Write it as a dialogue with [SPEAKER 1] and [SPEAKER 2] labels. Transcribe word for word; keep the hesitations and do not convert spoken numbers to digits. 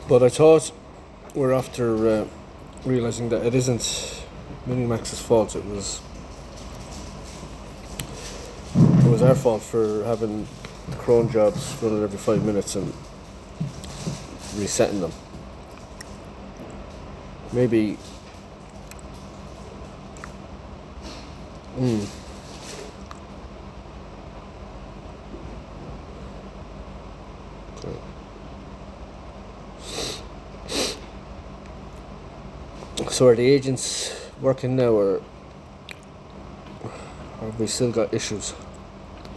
[SPEAKER 1] But I thought we're after uh, realizing that it isn't Minimax's fault. It was it was our fault for having the cron jobs running every five minutes and resetting them. Maybe. Mm, okay. So are the agents working now, or have we still got issues?